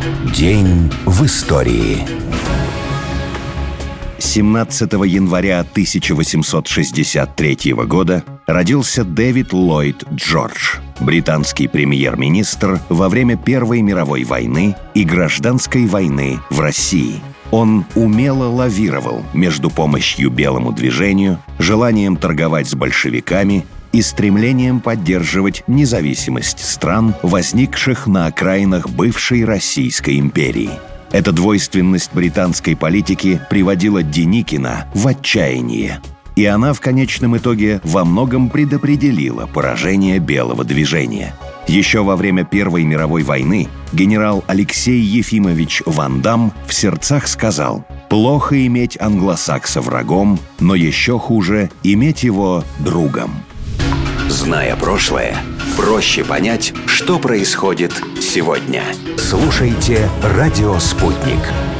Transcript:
День в истории. 17 января 1863 года родился Дэвид Ллойд Джордж, британский премьер-министр во время Первой мировой войны и Гражданской войны в России. Он умело лавировал между помощью белому движению, желанием торговать с большевиками и стремлением поддерживать независимость стран, возникших на окраинах бывшей Российской империи. Эта двойственность британской политики приводила Деникина в отчаяние. И она в конечном итоге во многом предопределила поражение белого движения. Еще во время Первой мировой войны генерал Алексей Ефимович Ван Дам в сердцах сказал: «Плохо иметь англосакса врагом, но еще хуже иметь его другом». Зная прошлое, проще понять, что происходит сегодня. Слушайте «Радио Спутник».